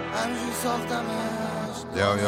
همینجور ساختمش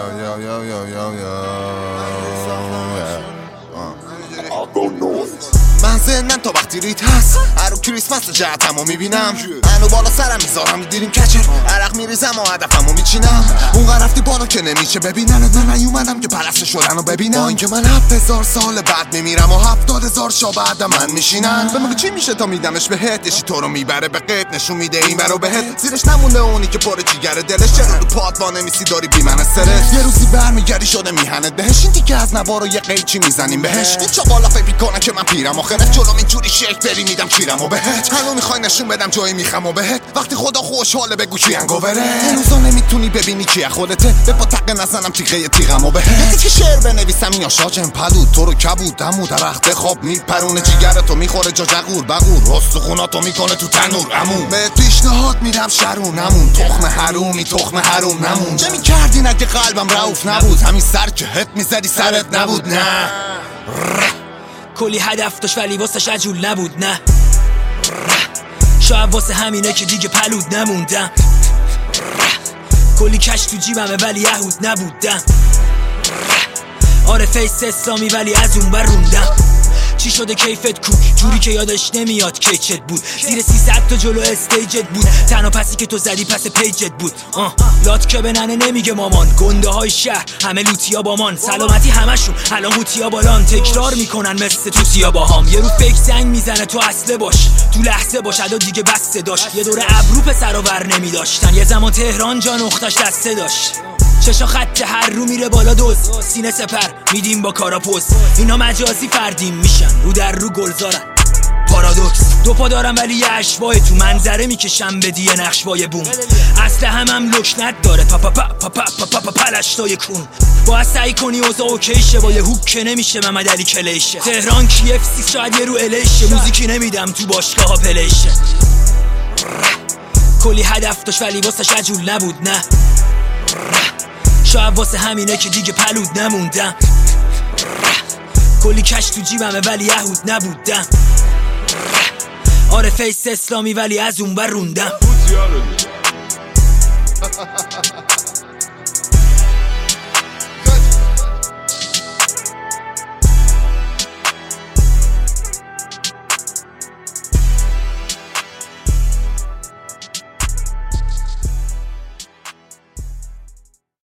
من ذهنم تا وقتی ریت هست هر رو کریسمس جهتمو میبینم منو بالا سرم میذارم میدیریم کچر عرق میریزم و هدفمو میچینم اونقدر رفتی بالا که نمیشه ببیننت من نیومدم که پرسته شدن رو ببینم با اینکه من 7000 سال بعد میمیرم و 70000 شا بعد من میشینن به موقع چی میشه تا میدمش بهت یشی تو رو میبره به قید نشون میده این برو بهت زیرش نمونده اونی که پر جیگره دلش چرا رو پات وانمیسی داری بی من استرس یه روزی برمیگردی شده میهنت بهش این دیگه از نوارو یه قیچی میزنیم بهش این چاقالا فکر میکنه که من پیرم آخرت جلوم اینجوری شک بری میدم کیرم و بهت هنو میخوای نشون بدم جایی میخم و بهت وقتی خدا خوشحاله بگو کی انگووره این روزا نمیتونی ببینی کی خودته به پا تقه نزنم تیغه تیغم و بهت یکی که شعر بنویسم یا شاجم پلود تو رو کبود دمو درخت خواب میپرونه جیگرتو میخوره جا جغور بغور استخوناتو میکنه تو تنور عموم به پیشنهاد میدم شرونمون تخم حرومی تخم حروم نمون چه میکردین اگه قلبم رعوف نبود همین سر که هت میزدی سرت نبود نه کلی هدف داشت ولی واسش عجول نبود نه شاید واسه همینه که دیگه پلود نموندم کلی کش تو جیبمه ولی یهود نبودم آره فیس اسلامی ولی از اون بر روندم چی شده کیفت کو جوری که یادش نمیاد کیچت بود زیر 300 تا جلو استیجت بود تنها پسی که تو زدی پس پیجت بود لات که به ننه نمیگه مامان گنده های شهر همه لوتیا بامان سلامتی همشون الان هوتیا بالان تکرار میکنن مثل توتیا باهام یه رو فیک زنگ میزنه تو اصله باش تو لحظه باش ادا دیگه بسته داشت یه دوره ابرو پسرا ور نمیداشتن یه زمان تهران جان اختاش دسته داشت چشا خط هر رو میره بالا دوز سینه سپر میدیم با کارا پوز اینا مجازی فردیم میشن رو در رو گلزارن پارادوکس دو پا دارم ولی یه اشوای تو منظره میکشم به دیه نقشوای بوم اصل هم لکنت داره پلشتای کون باید سعی کنی اوزا اوکیشه با یه هوک که نمیشه محمد علی کلیشه تهران KFC شاید یه رو الیشه موزیکی نمیدم تو باشگاه ها پلیشه کلی هدف داشت ولی واسش عجول نبود نه شاید واسه همینه که دیگه پلود نموندم کلی کش تو جیبمه ولی یهود نبودم آره فیس اسلامی ولی از اون بر روندم